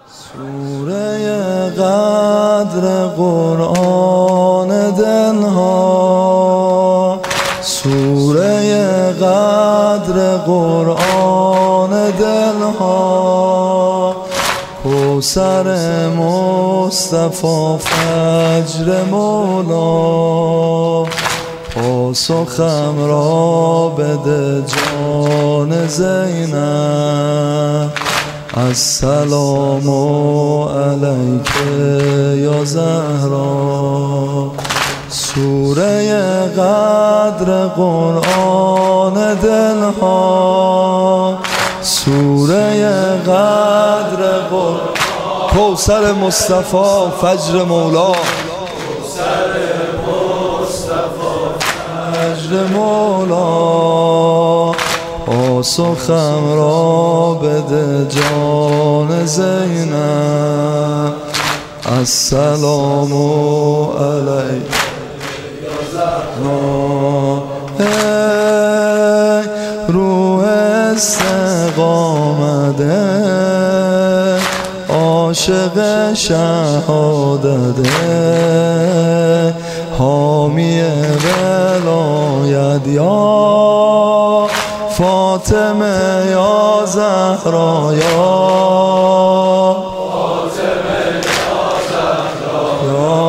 سوره قدر قرآن دلها، سوره قدر قرآن دلها، کوثر مصطفی فجر مولا، پاسخم را بده جان زینب، السلام علیک یا زهرا. سوره قدر قرآن دلها، سوره قدر قرآن، کوثر مصطفی فجر مولا، فجر مولا، پاسخم را بده جان زینب، السلام علیک یا زهرا. ای روح استقامته، عاشق شهادته، حامی ولایت یا فاطمه یا زهرا، یا فاطمه یا زهرا، یا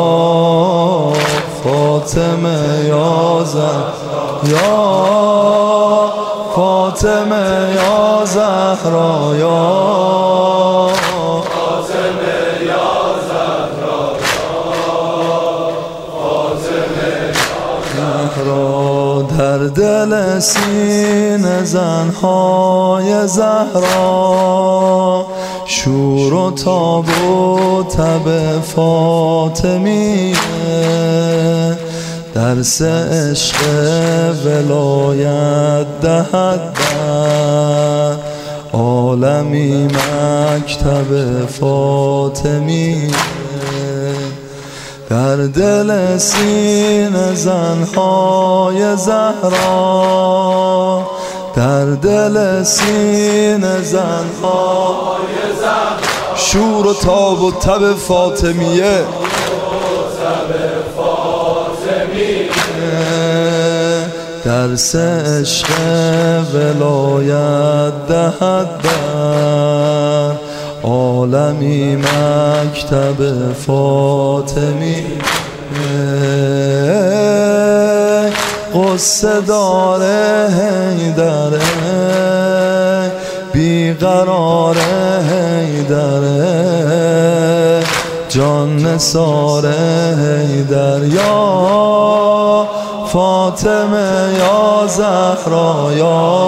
فاطمه یا زهرا، یا فاطمه یا زهرا، یا فاطمه یا زهرا، فاطمه یا زهرا. در دل سینه زنهای زهرا، شور و تاب و تب فاطمیه، درس عشق ولایت دهد در عالمی مکتب فاطمیه. در دل سینه زنهای زهرا، در دل سینه زنهای زهرا، شور و تاب و تب فاطمیه، درس عشق ولایت دهد در عالمی مکتب فاطمی. قصه داره حیدره، بیقراره حیدره، جان نثار حیدر، یا فاطمه یا زهرا، یا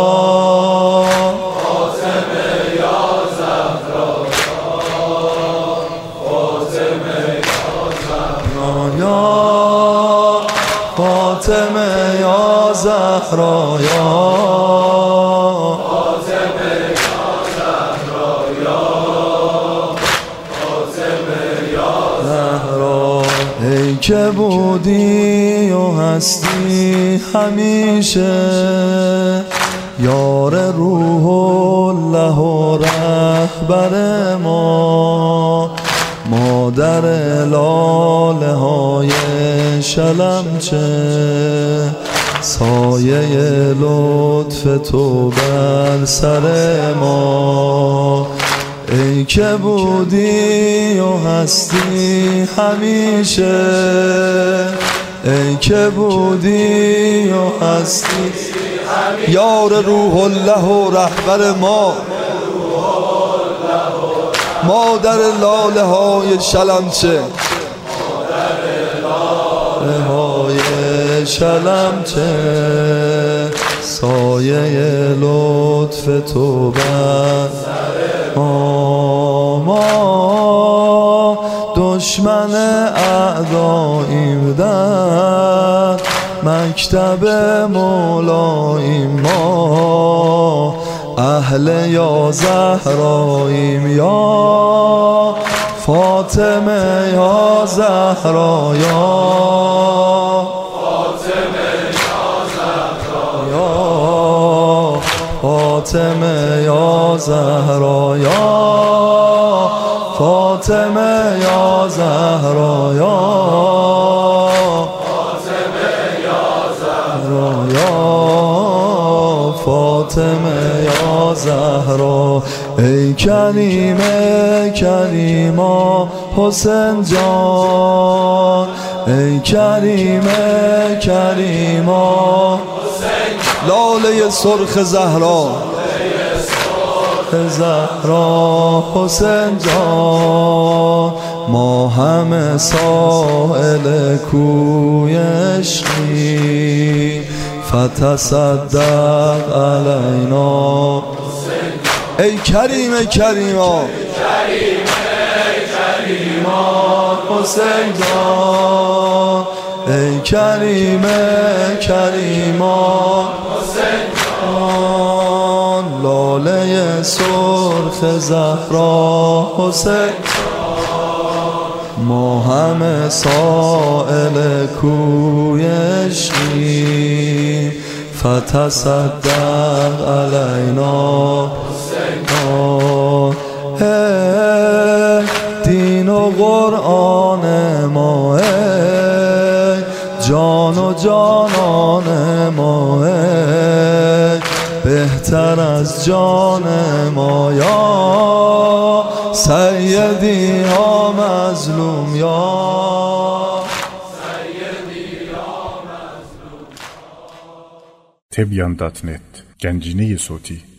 فاطمه یا زهرا، فاطمه یا زهرا، یا فاطمه یا زهرا، یا فاطمه یا زهرا، یا فاطمه یا زهرا. ای که بودی و هستی همیشه، یار روح الله و رهبر ما، مادر لاله های شلمچه، سایه لطف تو بر سر ما. ای که بودی و هستی همیشه، ای که بودی و هستی، یار روح الله و رهبر ما، مادر لاله های شلمچه، لاله های شلمچه، سایه لطف تو بر ما. دشمن اعداییم در مکتب مولاییم، ما اهل یا زهراییم، یا فاطمه یا زهرا، یا فاطمه یا زهرا، یا فاطمه یا زهرا، یا فاطمه یا زهرا یا فاطمه یا زهرا ای کریم کریما حسین جان ای کریم کریما لاله سرخ زهرا حسین جان ما همه سائل کوی عشقی فتصدق علینا ای کریم کریما حسین جان ای کریم کریما حسین جان لاله سرخ زهرا حسین ما همه سائل کوی عشقی فتصدق علینا دین و قرآن ما جان و جانان ما بهتر از جان ما یا سیدی یا مظلوم یا Tebyan.net Gənciniyi Soti